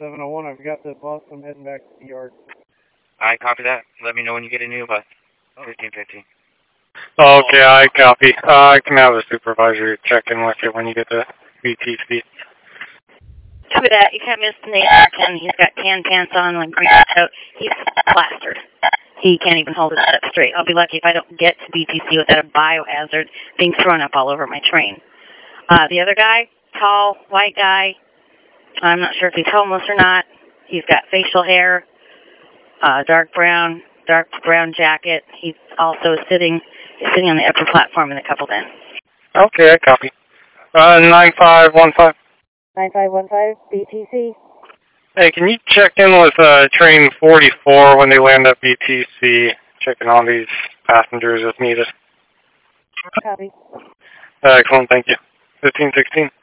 701. I've got the bus. I'm heading back to the yard. I copy that. Let me know when you get a new bus. 1515. Okay, I copy. I can have a supervisor check in with you when you get the VTC. Copy that. You can't miss Nate American. He's got tan pants on, like green coat. He's plastered. He can't even hold his head up straight. I'll be lucky if I don't get to BTC without a biohazard being thrown up all over my train. The other guy, tall, white guy, I'm not sure if he's homeless or not. He's got facial hair, dark brown jacket. He's also sitting on the upper platform in the coupled in. Okay, I copy. 9515. 9515, BTC. Hey, can you check in with train 44 when they land at BTC? Checking on these passengers if needed. Copy. Excellent, thank you. 1516.